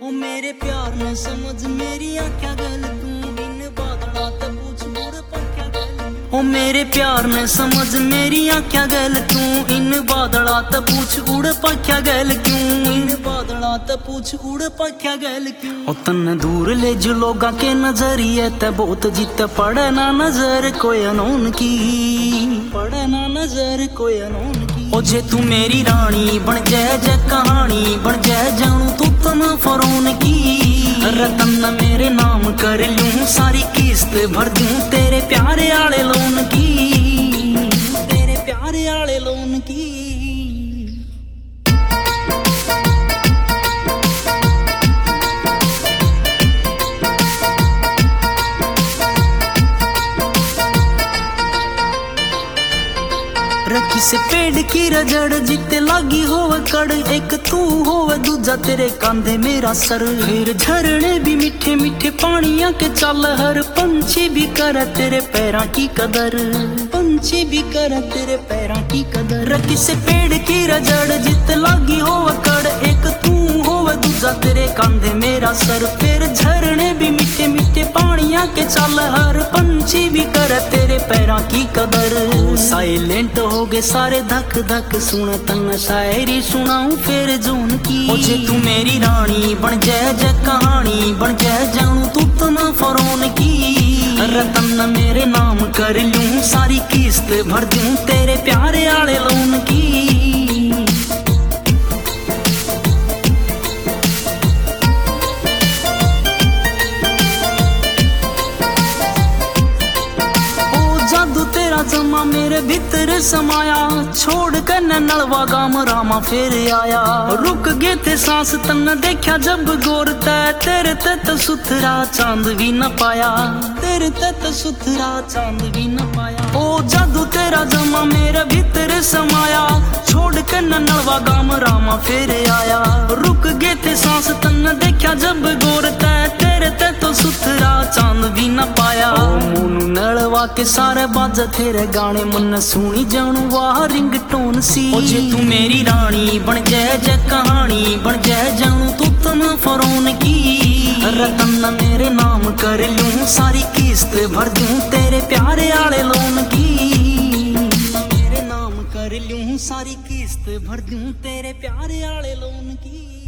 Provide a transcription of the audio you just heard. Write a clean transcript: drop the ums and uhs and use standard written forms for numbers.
ओ मेरे प्यार न समझ मेरी आँख्या गल तू इन बादला ते पूछ उड़ पंख्या गल। ओ मेरे प्यार न समझ मेरी आँख्या गल तू इन बादला ते पूछ उड़ पंख्या गल क्यों। इन बादला ते पूछ उड़ पंख्या गल क्यों। ओ तन्ने दूर ले जो लोगा के नजरिए ते बहुत जित पड़े ना नजर कोई अनोन की। पड़े ना नजर कोई अनोन की। ओ जे तू मेरी रानी बन जाए जे कहानी बन जाए जानू तू तना फरोन की। रतन मेरे नाम कर लूं सारी किस्त भर दूं तेरे प्यारे आले लोन की। तेरे प्यारे आले लोन की। रखी से पेड़ की रजड़ जिते लागी होवे कड़ एक तू होवे दूजा तेरे कांधे मेरा सर। फिर झरने भी मीठे मीठे पानिया के चल हर पंछी भी करे तेरे पैरों की कदर। पंछी भी करे तेरे पैरों की कदर। रखी से पेड़ की रजड़ जिते लागी होवे कड़ एक तू होवे दूजा तेरे कांधे मेरा सर। फिर झरने भी मीठे मीठे पानिया के चल हर पंछी भी करे तेरे पैरों की कदर। साइलेंट हो गए सारे धक धक सुन तन शायरी सुनाऊं फिर जोन की। ओ जे तू मेरी रानी बन जाए जे कहानी बन जाए जानू तू तना फरोन की। रतन मेरे नाम कर लूं सारी किस्त भर दूं तेरे प्यारे आले लोन की। जमा मेरे भीतर समाया छोड़ कर नलवा गाम रामा फिर आया। रुक गए थे सांस तन देखा जब गौर तेरे तत सुथरा चांद भी न पाया। तेरे तत सुथरा चांद भी न पाया। ओ जादू तेरा जमा मेरे भीतर समाया छोड़ कर नलवा गाम रामा फिर आया। रुक गए थे सांस तन देखा जब गौर तेरे तत सुथरा चांद भी न पाया। मोनू नलवा के सारे बाजा तेरे गाने मन सुनी जानू वाह रिंग टोन सी। ओ जे तू मेरी रानी बन जाए जे कहानी बन जाए जानू तू तना फरोन की। रतन मेरे नाम कर लूं सारी किस्त भर दूं तेरे प्यारे आले लोन की। मेरे नाम कर लूं सारी किस्त भर दूं तेरे प्यारे आले लोन की।